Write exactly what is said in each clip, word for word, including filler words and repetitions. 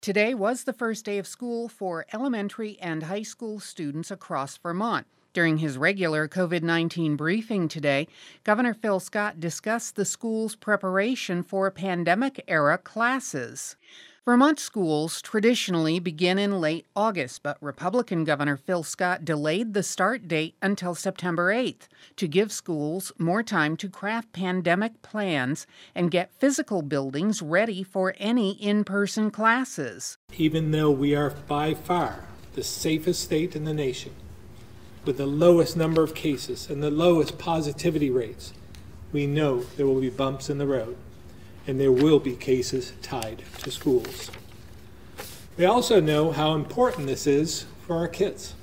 Today was the first day of school for elementary and high school students across Vermont. During his regular COVID nineteen briefing today, Governor Phil Scott discussed the school's preparation for pandemic-era classes. Vermont schools traditionally begin in late August, but Republican Governor Phil Scott delayed the start date until September eighth to give schools more time to craft pandemic plans and get physical buildings ready for any in-person classes. Even though we are by far the safest state in the nation, with the lowest number of cases and the lowest positivity rates, we know there will be bumps in the road, and there will be cases tied to schools. We also know how important this is for our kids,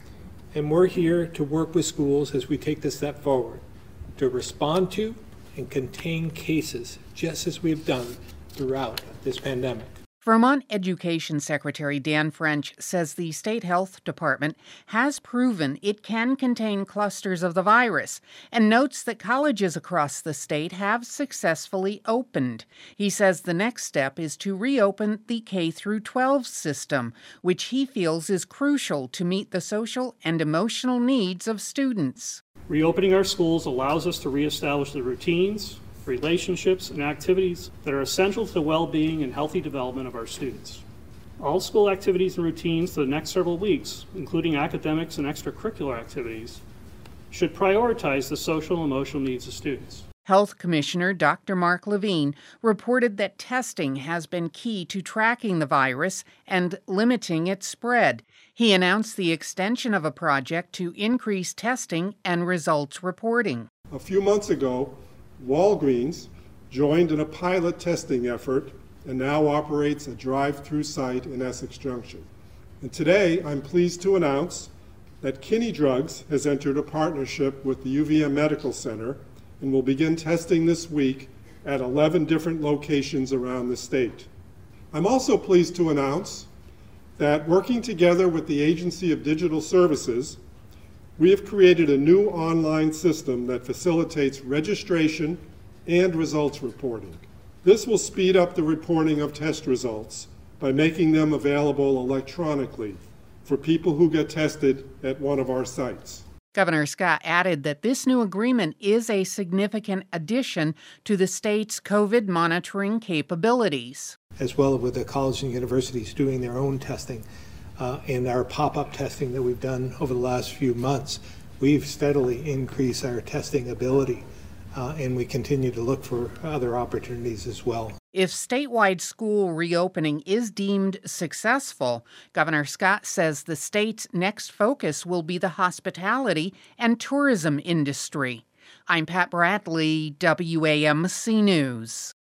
and we're here to work with schools as we take this step forward to respond to and contain cases, just as we've done throughout this pandemic. Vermont Education Secretary Dan French says the state health department has proven it can contain clusters of the virus and notes that colleges across the state have successfully opened. He says the next step is to reopen the K through twelve system, which he feels is crucial to meet the social and emotional needs of students. Reopening our schools allows us to reestablish the routines, relationships, and activities that are essential to the well-being and healthy development of our students. All school activities and routines for the next several weeks, including academics and extracurricular activities, should prioritize the social and emotional needs of students. Health Commissioner Doctor Mark Levine reported that testing has been key to tracking the virus and limiting its spread. He announced the extension of a project to increase testing and results reporting. A few months ago, Walgreens joined in a pilot testing effort and now operates a drive-through site in Essex Junction. And today, I'm pleased to announce that Kinney Drugs has entered a partnership with the U V M Medical Center and will begin testing this week at eleven different locations around the state. I'm also pleased to announce that working together with the Agency of Digital Services, we have created a new online system that facilitates registration and results reporting. This will speed up the reporting of test results by making them available electronically for people who get tested at one of our sites. Governor Scott added that this new agreement is a significant addition to the state's COVID monitoring capabilities. As well with the colleges and universities doing their own testing. Uh, and our pop-up testing that we've done over the last few months, we've steadily increased our testing ability, uh, and we continue to look for other opportunities as well. If statewide school reopening is deemed successful, Governor Scott says the state's next focus will be the hospitality and tourism industry. I'm Pat Bradley, W A M C News.